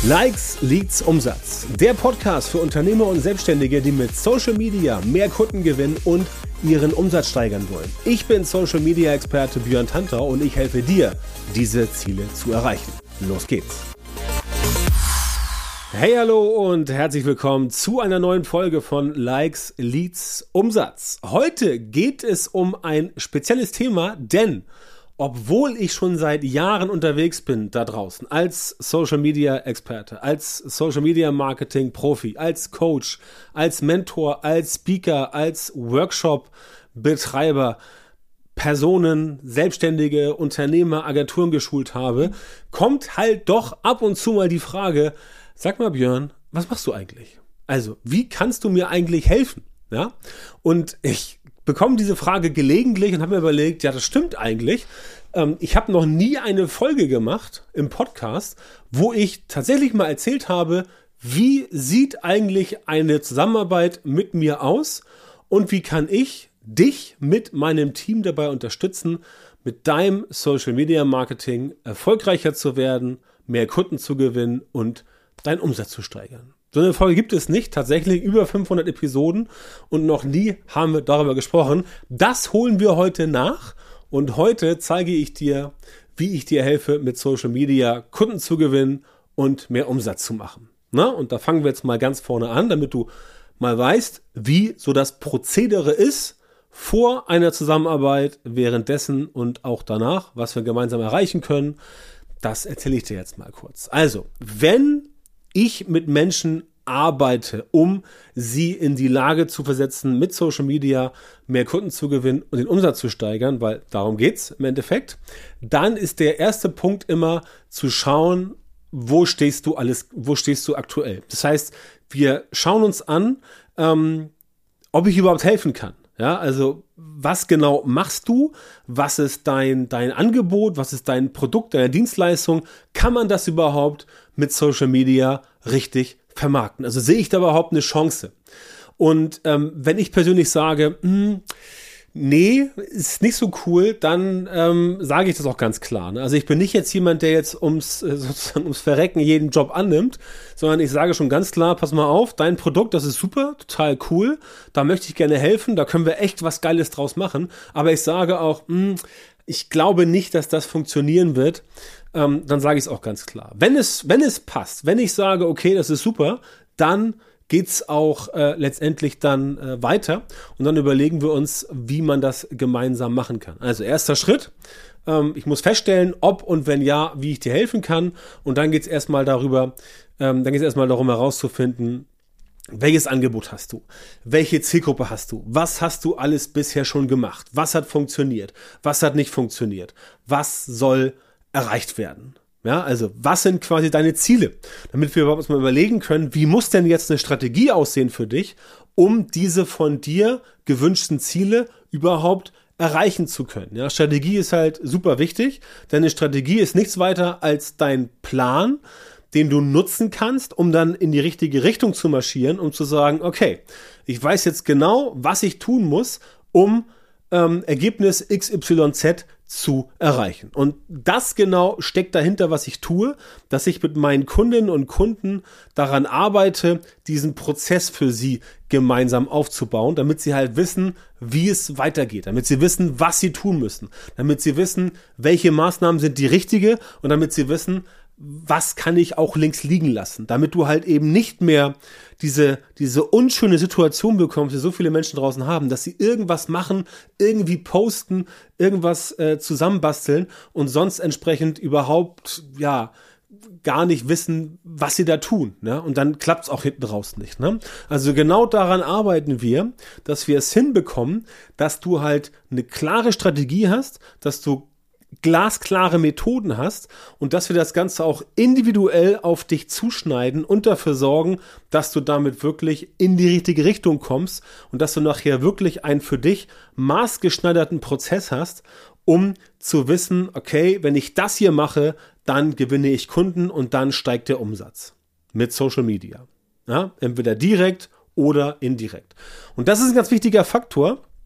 Likes, Leads, Umsatz. Der Podcast für Unternehmer und Selbstständige, die mit Social Media mehr Kunden gewinnen und ihren Umsatz steigern wollen. Ich bin Social Media Experte Björn Tantau und ich helfe dir, diese Ziele zu erreichen. Los geht's! Hey, hallo und herzlich willkommen zu einer neuen Folge von Likes, Leads, Umsatz. Heute geht es um ein spezielles Thema, denn obwohl ich schon seit Jahren unterwegs bin da draußen als Social Media Experte, als Social Media Marketing Profi, als Coach, als Mentor, als Speaker, als Workshop Betreiber, Personen, Selbstständige, Unternehmer, Agenturen geschult habe, kommt halt doch ab und zu mal die Frage: Sag mal, Björn, was machst du eigentlich? Also, wie kannst du mir eigentlich helfen? Ja? Und ich bekomme diese Frage gelegentlich und habe mir überlegt, ja, das stimmt eigentlich. Ich habe noch nie eine Folge gemacht im Podcast, wo ich tatsächlich mal erzählt habe, wie sieht eigentlich eine Zusammenarbeit mit mir aus und wie kann ich dich mit meinem Team dabei unterstützen, mit deinem Social Media Marketing erfolgreicher zu werden, mehr Kunden zu gewinnen und deinen Umsatz zu steigern. So eine Folge gibt es nicht, tatsächlich über 500 Episoden und noch nie haben wir darüber gesprochen. Das holen wir heute nach und heute zeige ich dir, wie ich dir helfe, mit Social Media Kunden zu gewinnen und mehr Umsatz zu machen. Na, und da fangen wir jetzt mal ganz vorne an, damit du mal weißt, wie so das Prozedere ist vor einer Zusammenarbeit, währenddessen und auch danach, was wir gemeinsam erreichen können. Das erzähle ich dir jetzt mal kurz. Also, wenn ich mit Menschen arbeite, um sie in die Lage zu versetzen, mit Social Media mehr Kunden zu gewinnen und den Umsatz zu steigern, weil darum geht's im Endeffekt, dann ist der erste Punkt immer zu schauen, wo stehst du aktuell. Das heißt, wir schauen uns an, ob ich überhaupt helfen kann. Ja, also was genau machst du? Was ist dein Angebot? Was ist dein Produkt, deine Dienstleistung? Kann man das überhaupt mit Social Media richtig vermarkten? Also sehe ich da überhaupt eine Chance? Und wenn ich persönlich sage, nee, ist nicht so cool, dann sage ich das auch ganz klar. Ne? Also ich bin nicht jetzt jemand, der jetzt ums Verrecken jeden Job annimmt, sondern ich sage schon ganz klar, pass mal auf, dein Produkt, das ist super, total cool, da möchte ich gerne helfen, da können wir echt was Geiles draus machen, aber ich sage auch, ich glaube nicht, dass das funktionieren wird, dann sage ich es auch ganz klar. Wenn es passt, wenn ich sage, okay, das ist super, dann geht's auch letztendlich dann weiter und dann überlegen wir uns, wie man das gemeinsam machen kann. Also erster Schritt, ich muss feststellen, ob und wenn ja, wie ich dir helfen kann, und dann geht's erstmal darum herauszufinden, welches Angebot hast du? Welche Zielgruppe hast du? Was hast du alles bisher schon gemacht? Was hat funktioniert? Was hat nicht funktioniert? Was soll erreicht werden? Ja, also was sind quasi deine Ziele? Damit wir überhaupt mal überlegen können, wie muss denn jetzt eine Strategie aussehen für dich, um diese von dir gewünschten Ziele überhaupt erreichen zu können. Ja, Strategie ist halt super wichtig, denn eine Strategie ist nichts weiter als dein Plan, den du nutzen kannst, um dann in die richtige Richtung zu marschieren, um zu sagen, okay, ich weiß jetzt genau, was ich tun muss, um Ergebnis XYZ zu erreichen. Und das genau steckt dahinter, was ich tue, dass ich mit meinen Kundinnen und Kunden daran arbeite, diesen Prozess für sie gemeinsam aufzubauen, damit sie halt wissen, wie es weitergeht, damit sie wissen, was sie tun müssen, damit sie wissen, welche Maßnahmen sind die richtige und damit sie wissen, was kann ich auch links liegen lassen, damit du halt eben nicht mehr diese unschöne Situation bekommst, die so viele Menschen draußen haben, dass sie irgendwas machen, irgendwie posten, irgendwas zusammenbasteln und sonst entsprechend überhaupt, ja, gar nicht wissen, was sie da tun, ne? Und dann klappt's auch hinten raus nicht, ne? Also genau daran arbeiten wir, dass wir es hinbekommen, dass du halt eine klare Strategie hast, dass du glasklare Methoden hast und dass wir das Ganze auch individuell auf dich zuschneiden und dafür sorgen, dass du damit wirklich in die richtige Richtung kommst und dass du nachher wirklich einen für dich maßgeschneiderten Prozess hast, um zu wissen, okay, wenn ich das hier mache, dann gewinne ich Kunden und dann steigt der Umsatz mit Social Media. Ja, entweder direkt oder indirekt. Und das ist ein ganz wichtiger Faktor,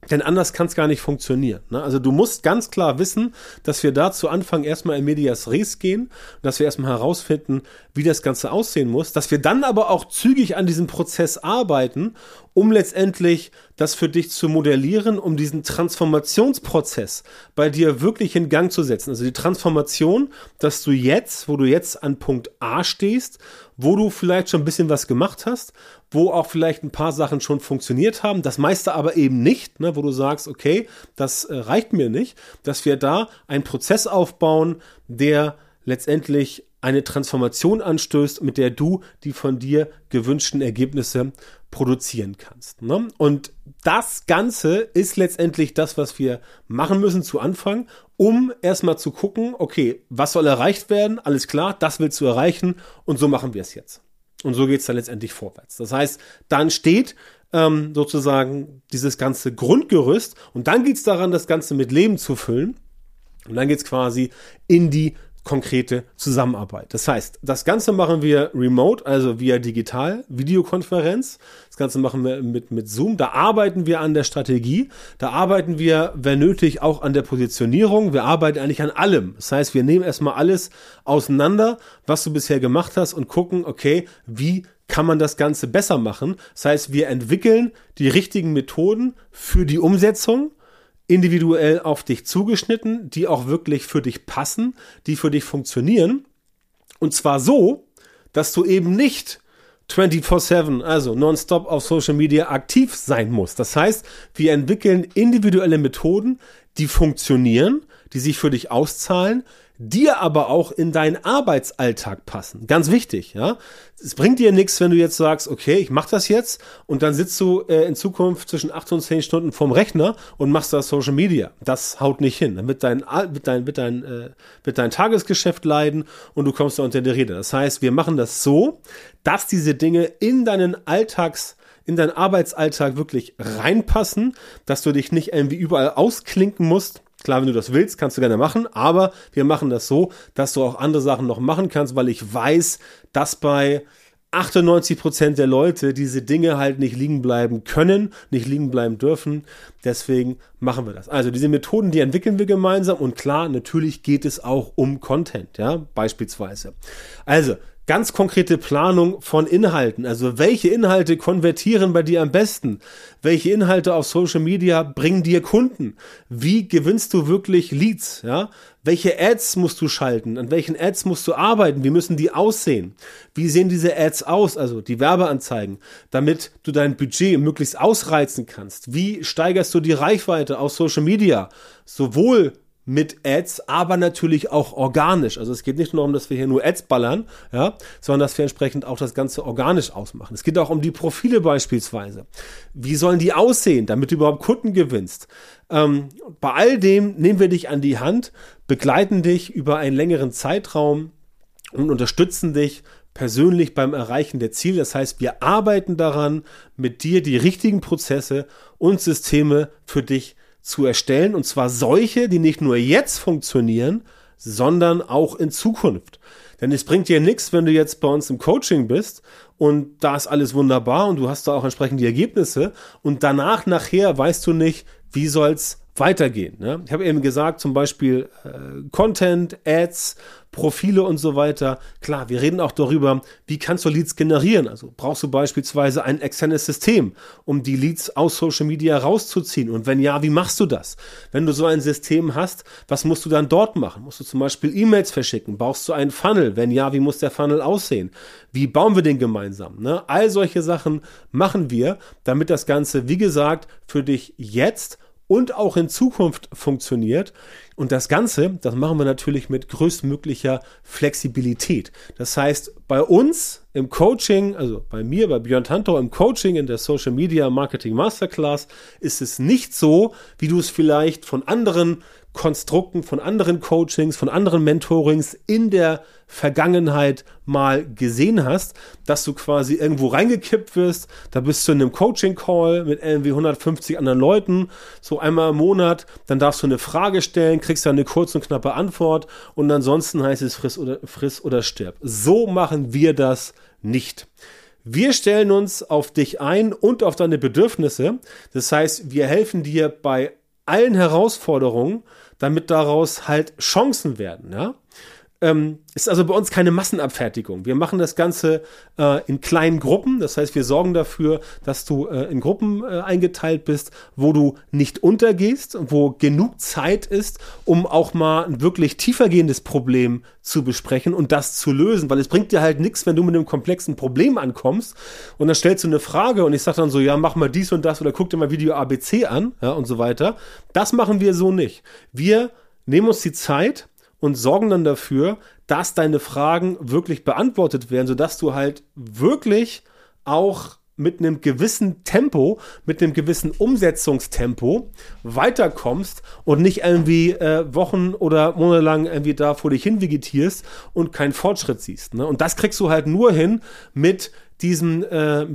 Denn anders kann es gar nicht funktionieren. Ne? Also du musst ganz klar wissen, dass wir da zu Anfang erstmal in medias res gehen, dass wir erstmal herausfinden, wie das Ganze aussehen muss, dass wir dann aber auch zügig an diesem Prozess arbeiten, um letztendlich das für dich zu modellieren, um diesen Transformationsprozess bei dir wirklich in Gang zu setzen. Also die Transformation, dass du jetzt, wo du jetzt an Punkt A stehst, wo du vielleicht schon ein bisschen was gemacht hast, wo auch vielleicht ein paar Sachen schon funktioniert haben, das meiste aber eben nicht, ne, wo du sagst, okay, das reicht mir nicht, dass wir da einen Prozess aufbauen, der letztendlich eine Transformation anstößt, mit der du die von dir gewünschten Ergebnisse produzieren kannst. Ne? Und das Ganze ist letztendlich das, was wir machen müssen zu Anfang, um erstmal zu gucken, okay, was soll erreicht werden? Alles klar, das willst du erreichen und so machen wir es jetzt. Und so geht es dann letztendlich vorwärts. Das heißt, dann steht sozusagen dieses ganze Grundgerüst und dann geht es daran, das Ganze mit Leben zu füllen und dann geht es quasi in die konkrete Zusammenarbeit. Das heißt, das Ganze machen wir remote, also via digital, Videokonferenz. Das Ganze machen wir mit Zoom. Da arbeiten wir an der Strategie. Da arbeiten wir, wenn nötig, auch an der Positionierung. Wir arbeiten eigentlich an allem. Das heißt, wir nehmen erstmal alles auseinander, was du bisher gemacht hast und gucken, okay, wie kann man das Ganze besser machen? Das heißt, wir entwickeln die richtigen Methoden für die Umsetzung, individuell auf dich zugeschnitten, die auch wirklich für dich passen, die für dich funktionieren. Und zwar so, dass du eben nicht 24/7, also nonstop auf Social Media aktiv sein musst. Das heißt, wir entwickeln individuelle Methoden, die funktionieren, die sich für dich auszahlen, dir aber auch in deinen Arbeitsalltag passen. Ganz wichtig, ja. Es bringt dir nichts, wenn du jetzt sagst, okay, ich mache das jetzt und dann sitzt du in Zukunft zwischen 8 und 10 Stunden vorm Rechner und machst das Social Media. Das haut nicht hin. Dann wird dein Tagesgeschäft leiden und du kommst da unter die Räder. Das heißt, wir machen das so, dass diese Dinge in deinen Arbeitsalltag wirklich reinpassen, dass du dich nicht irgendwie überall ausklinken musst. Klar, wenn du das willst, kannst du gerne machen, aber wir machen das so, dass du auch andere Sachen noch machen kannst, weil ich weiß, dass bei 98% der Leute diese Dinge halt nicht liegen bleiben können, nicht liegen bleiben dürfen. Deswegen machen wir das. Also diese Methoden, die entwickeln wir gemeinsam und klar, natürlich geht es auch um Content, ja, beispielsweise. Also ganz konkrete Planung von Inhalten. Also welche Inhalte konvertieren bei dir am besten? Welche Inhalte auf Social Media bringen dir Kunden? Wie gewinnst du wirklich Leads? Ja? Welche Ads musst du schalten? An welchen Ads musst du arbeiten? Wie müssen die aussehen? Wie sehen diese Ads aus? Also die Werbeanzeigen, damit du dein Budget möglichst ausreizen kannst. Wie steigerst du die Reichweite auf Social Media? Sowohl mit Ads, aber natürlich auch organisch. Also es geht nicht nur darum, dass wir hier nur Ads ballern, ja, sondern dass wir entsprechend auch das Ganze organisch ausmachen. Es geht auch um die Profile beispielsweise. Wie sollen die aussehen, damit du überhaupt Kunden gewinnst? Bei all dem nehmen wir dich an die Hand, begleiten dich über einen längeren Zeitraum und unterstützen dich persönlich beim Erreichen der Ziele. Das heißt, wir arbeiten daran, mit dir die richtigen Prozesse und Systeme für dich zu erstellen, und zwar solche, die nicht nur jetzt funktionieren, sondern auch in Zukunft. Denn es bringt dir nichts, wenn du jetzt bei uns im Coaching bist und da ist alles wunderbar und du hast da auch entsprechend die Ergebnisse und nachher weißt du nicht, wie soll's weitergehen. Ne? Ich habe eben gesagt, zum Beispiel Content, Ads, Profile und so weiter. Klar, wir reden auch darüber, wie kannst du Leads generieren. Also brauchst du beispielsweise ein externes System, um die Leads aus Social Media rauszuziehen. Und wenn ja, wie machst du das? Wenn du so ein System hast, was musst du dann dort machen? Musst du zum Beispiel E-Mails verschicken? Brauchst du einen Funnel? Wenn ja, wie muss der Funnel aussehen? Wie bauen wir den gemeinsam? Ne? All solche Sachen machen wir, damit das Ganze, wie gesagt, für dich jetzt und auch in Zukunft funktioniert. Und das Ganze, das machen wir natürlich mit größtmöglicher Flexibilität. Das heißt, bei uns im Coaching, also bei mir, bei Björn Tantau im Coaching in der Social Media Marketing Masterclass, ist es nicht so, wie du es vielleicht von anderen Konstrukten, von anderen Coachings, von anderen Mentorings in der Vergangenheit mal gesehen hast, dass du quasi irgendwo reingekippt wirst, da bist du in einem Coaching-Call mit irgendwie 150 anderen Leuten, so einmal im Monat, dann darfst du eine Frage stellen, kriegst dann eine kurze und knappe Antwort und ansonsten heißt es friss oder stirb. So machen wir das nicht. Wir stellen uns auf dich ein und auf deine Bedürfnisse. Das heißt, wir helfen dir bei allen Herausforderungen, damit daraus halt Chancen werden, ja. Ist also bei uns keine Massenabfertigung. Wir machen das Ganze in kleinen Gruppen. Das heißt, wir sorgen dafür, dass du in Gruppen eingeteilt bist, wo du nicht untergehst, wo genug Zeit ist, um auch mal ein wirklich tiefergehendes Problem zu besprechen und das zu lösen. Weil es bringt dir halt nichts, wenn du mit einem komplexen Problem ankommst und dann stellst du eine Frage und ich sage dann so, ja, mach mal dies und das oder guck dir mal Video ABC an, ja, und so weiter. Das machen wir so nicht. Wir nehmen uns die Zeit und sorgen dann dafür, dass deine Fragen wirklich beantwortet werden, sodass du halt wirklich auch mit einem gewissen Tempo, mit einem gewissen Umsetzungstempo weiterkommst und nicht irgendwie Wochen oder Monate lang irgendwie da vor dich hin vegetierst und keinen Fortschritt siehst. Ne? Und das kriegst du halt nur hin mit dieser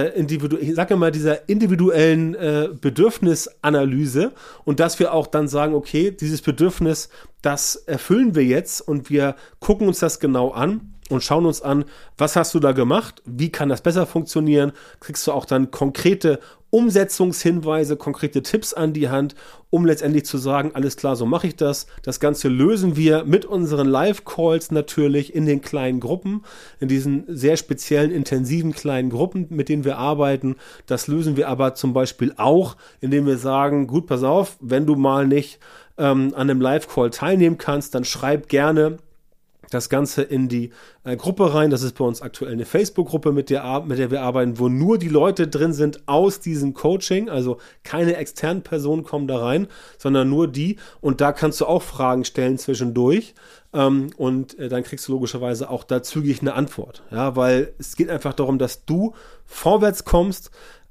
individuellen Bedürfnisanalyse und dass wir auch dann sagen, okay, dieses Bedürfnis, das erfüllen wir jetzt und wir gucken uns das genau an und schauen uns an, was hast du da gemacht, wie kann das besser funktionieren, kriegst du auch dann konkrete Umsetzungshinweise, konkrete Tipps an die Hand, um letztendlich zu sagen, alles klar, so mache ich das. Das Ganze lösen wir mit unseren Live-Calls natürlich in den kleinen Gruppen, in diesen sehr speziellen, intensiven kleinen Gruppen, mit denen wir arbeiten. Das lösen wir aber zum Beispiel auch, indem wir sagen, gut, pass auf, wenn du mal nicht an einem Live-Call teilnehmen kannst, dann schreib gerne das Ganze in die Gruppe rein. Das ist bei uns aktuell eine Facebook-Gruppe, mit der wir arbeiten, wo nur die Leute drin sind aus diesem Coaching. Also keine externen Personen kommen da rein, sondern nur die. Und da kannst du auch Fragen stellen zwischendurch. Und dann kriegst du logischerweise auch da zügig eine Antwort. Ja, weil es geht einfach darum, dass du vorwärts kommst.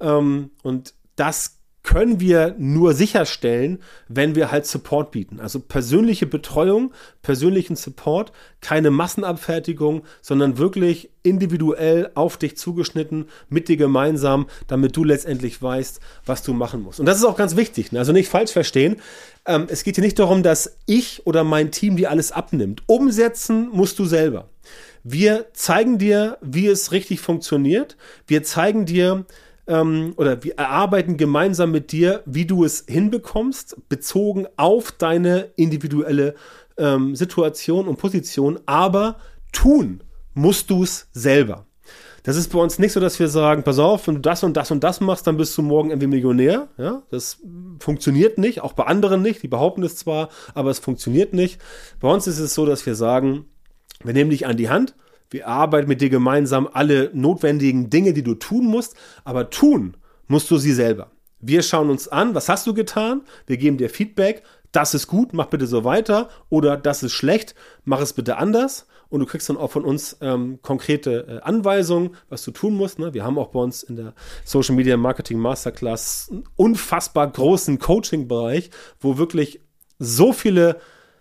Und das können wir nur sicherstellen, wenn wir halt Support bieten. Also persönliche Betreuung, persönlichen Support, keine Massenabfertigung, sondern wirklich individuell auf dich zugeschnitten, mit dir gemeinsam, damit du letztendlich weißt, was du machen musst. Und das ist auch ganz wichtig, ne? Also nicht falsch verstehen. Es geht hier nicht darum, dass ich oder mein Team dir alles abnimmt. Umsetzen musst du selber. Wir zeigen dir, wie es richtig funktioniert. Wir zeigen dir, oder wir erarbeiten gemeinsam mit dir, wie du es hinbekommst, bezogen auf deine individuelle Situation und Position, aber tun musst du es selber. Das ist bei uns nicht so, dass wir sagen, pass auf, wenn du das und das und das machst, dann bist du morgen irgendwie Millionär. Ja, das funktioniert nicht, auch bei anderen nicht, die behaupten es zwar, aber es funktioniert nicht. Bei uns ist es so, dass wir sagen, wir nehmen dich an die Hand, wir arbeiten mit dir gemeinsam alle notwendigen Dinge, die du tun musst, aber tun musst du sie selber. Wir schauen uns an, was hast du getan? Wir geben dir Feedback, das ist gut, mach bitte so weiter, oder das ist schlecht, mach es bitte anders. Und du kriegst dann auch von uns konkrete Anweisungen, was du tun musst. Ne? Wir haben auch bei uns in der Social Media Marketing Masterclass einen unfassbar großen Coaching-Bereich, wo wirklich so viele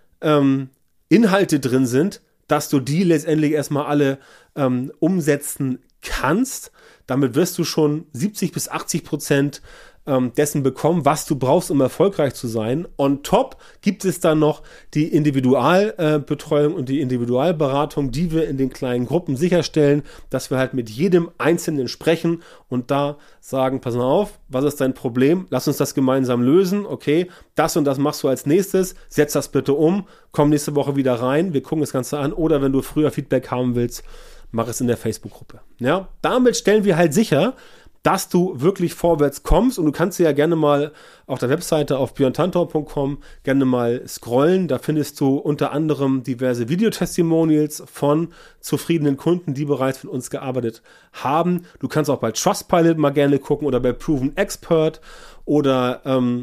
Inhalte drin sind, dass du die letztendlich erstmal alle umsetzen kannst. Damit wirst du schon 70-80% dessen bekommen, was du brauchst, um erfolgreich zu sein. On top gibt es dann noch die Individualbetreuung und die Individualberatung, die wir in den kleinen Gruppen sicherstellen, dass wir halt mit jedem Einzelnen sprechen und da sagen, pass mal auf, was ist dein Problem? Lass uns das gemeinsam lösen. Okay, das und das machst du als nächstes. Setz das bitte um. Komm nächste Woche wieder rein. Wir gucken das Ganze an. Oder wenn du früher Feedback haben willst, mach es in der Facebook-Gruppe. Ja, damit stellen wir halt sicher, dass du wirklich vorwärts kommst, und du kannst dir ja gerne mal auf der Webseite auf björntantor.com gerne mal scrollen. Da findest du unter anderem diverse Videotestimonials von zufriedenen Kunden, die bereits mit uns gearbeitet haben. Du kannst auch bei Trustpilot mal gerne gucken oder bei Proven Expert oder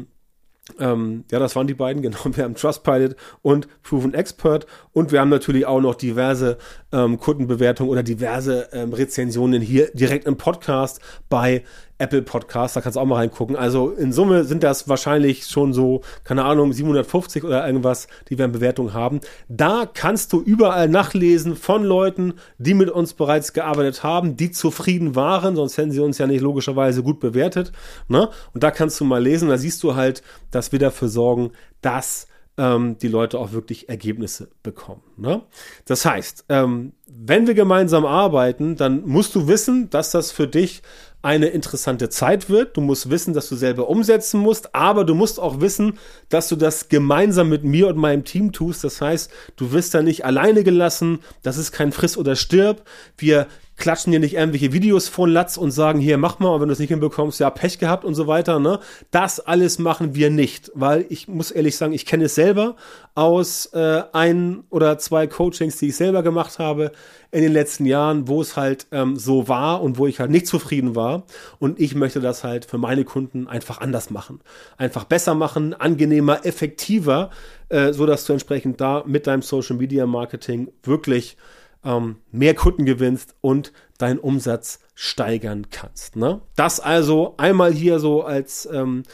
ja, das waren die beiden, genau. Wir haben Trustpilot und Proven Expert und wir haben natürlich auch noch diverse Kundenbewertungen oder diverse Rezensionen hier direkt im Podcast bei Apple Podcast, da kannst du auch mal reingucken. Also in Summe sind das wahrscheinlich schon so, keine Ahnung, 750 oder irgendwas, die wir in Bewertung haben. Da kannst du überall nachlesen von Leuten, die mit uns bereits gearbeitet haben, die zufrieden waren, sonst hätten sie uns ja nicht logischerweise gut bewertet. Ne? Und da kannst du mal lesen, da siehst du halt, dass wir dafür sorgen, dass die Leute auch wirklich Ergebnisse bekommen. Ne? Das heißt, wenn wir gemeinsam arbeiten, dann musst du wissen, dass das für dich eine interessante Zeit wird. Du musst wissen, dass du selber umsetzen musst, aber du musst auch wissen, dass du das gemeinsam mit mir und meinem Team tust. Das heißt, du wirst da nicht alleine gelassen. Das ist kein Friss oder Stirb. Wir klatschen dir nicht irgendwelche Videos vor den Latz und sagen, hier, mach mal, und wenn du es nicht hinbekommst, ja, Pech gehabt und so weiter, ne? Das alles machen wir nicht, weil ich muss ehrlich sagen, ich kenne es selber aus 1 oder 2 Coachings, die ich selber gemacht habe in den letzten Jahren, wo es halt so war und wo ich halt nicht zufrieden war, und ich möchte das halt für meine Kunden einfach anders machen, einfach besser machen, angenehmer, effektiver, so dass du entsprechend da mit deinem Social Media Marketing wirklich mehr Kunden gewinnst und deinen Umsatz steigern kannst. Ne? Das also einmal hier so als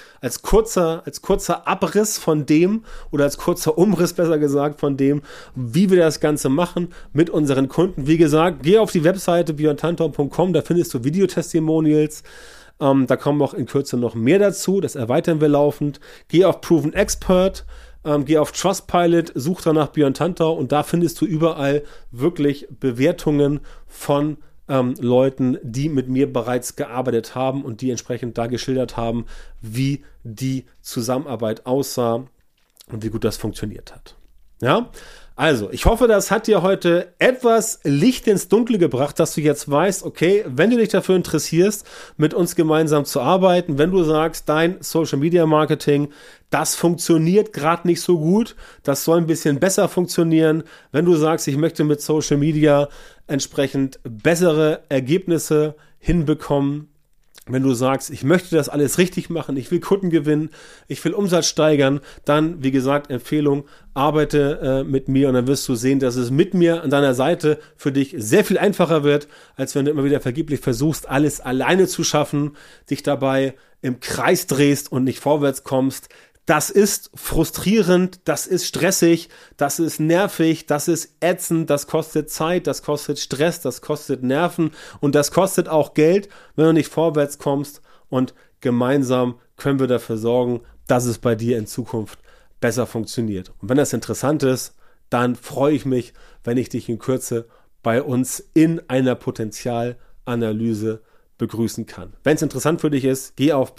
kurzer Abriss von dem, oder als kurzer Umriss besser gesagt, von dem, wie wir das Ganze machen mit unseren Kunden. Wie gesagt, geh auf die Webseite björntantau.com, da findest du Videotestimonials. Da kommen auch in Kürze noch mehr dazu, das erweitern wir laufend. Geh auf Proven Expert, geh auf Trustpilot, such danach Björn Tantau, und da findest du überall wirklich Bewertungen von Leuten, die mit mir bereits gearbeitet haben und die entsprechend da geschildert haben, wie die Zusammenarbeit aussah und wie gut das funktioniert hat. Ja, also ich hoffe, das hat dir heute etwas Licht ins Dunkle gebracht, dass du jetzt weißt, okay, wenn du dich dafür interessierst, mit uns gemeinsam zu arbeiten, wenn du sagst, dein Social Media Marketing, das funktioniert gerade nicht so gut, das soll ein bisschen besser funktionieren, wenn du sagst, ich möchte mit Social Media entsprechend bessere Ergebnisse hinbekommen, wenn du sagst, ich möchte das alles richtig machen, ich will Kunden gewinnen, ich will Umsatz steigern, dann, wie gesagt, Empfehlung, arbeite mit mir, und dann wirst du sehen, dass es mit mir an deiner Seite für dich sehr viel einfacher wird, als wenn du immer wieder vergeblich versuchst, alles alleine zu schaffen, dich dabei im Kreis drehst und nicht vorwärts kommst. Das ist frustrierend, das ist stressig, das ist nervig, das ist ätzend, das kostet Zeit, das kostet Stress, das kostet Nerven und das kostet auch Geld, wenn du nicht vorwärts kommst, und gemeinsam können wir dafür sorgen, dass es bei dir in Zukunft besser funktioniert. Und wenn das interessant ist, dann freue ich mich, wenn ich dich in Kürze bei uns in einer Potenzialanalyse begrüßen kann. Wenn es interessant für dich ist, geh auf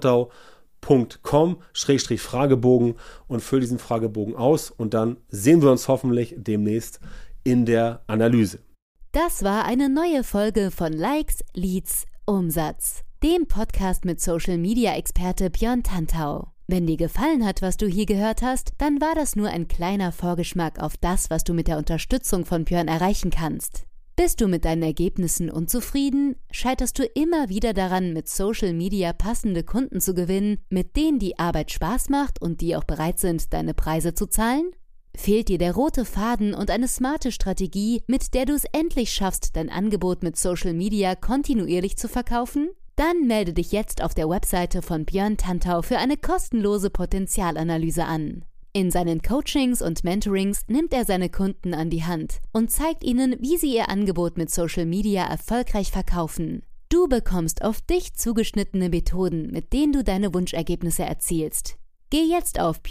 björntantau.com/Fragebogen und füll diesen Fragebogen aus, und dann sehen wir uns hoffentlich demnächst in der Analyse. Das war eine neue Folge von Likes, Leads, Umsatz, dem Podcast mit Social Media Experte Björn Tantau. Wenn dir gefallen hat, was du hier gehört hast, dann war das nur ein kleiner Vorgeschmack auf das, was du mit der Unterstützung von Björn erreichen kannst. Bist du mit deinen Ergebnissen unzufrieden? Scheiterst du immer wieder daran, mit Social Media passende Kunden zu gewinnen, mit denen die Arbeit Spaß macht und die auch bereit sind, deine Preise zu zahlen? Fehlt dir der rote Faden und eine smarte Strategie, mit der du es endlich schaffst, dein Angebot mit Social Media kontinuierlich zu verkaufen? Dann melde dich jetzt auf der Webseite von Björn Tantau für eine kostenlose Potenzialanalyse an. In seinen Coachings und Mentorings nimmt er seine Kunden an die Hand und zeigt ihnen, wie sie ihr Angebot mit Social Media erfolgreich verkaufen. Du bekommst auf dich zugeschnittene Methoden, mit denen du deine Wunschergebnisse erzielst. Geh jetzt auf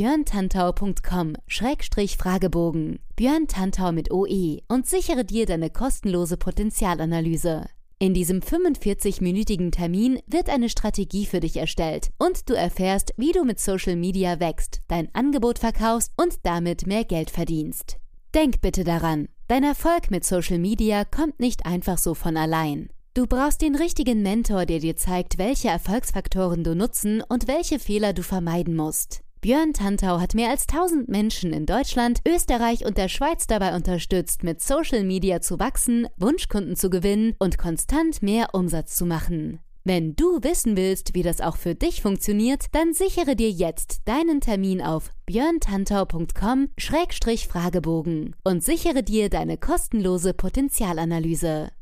björntantau.com/Fragebogen, Björn Tantau mit OE, und sichere dir deine kostenlose Potenzialanalyse. In diesem 45-minütigen Termin wird eine Strategie für dich erstellt und du erfährst, wie du mit Social Media wächst, dein Angebot verkaufst und damit mehr Geld verdienst. Denk bitte daran, dein Erfolg mit Social Media kommt nicht einfach so von allein. Du brauchst den richtigen Mentor, der dir zeigt, welche Erfolgsfaktoren du nutzen und welche Fehler du vermeiden musst. Björn Tantau hat mehr als 1000 Menschen in Deutschland, Österreich und der Schweiz dabei unterstützt, mit Social Media zu wachsen, Wunschkunden zu gewinnen und konstant mehr Umsatz zu machen. Wenn du wissen willst, wie das auch für dich funktioniert, dann sichere dir jetzt deinen Termin auf björntantau.com/Fragebogen und sichere dir deine kostenlose Potenzialanalyse.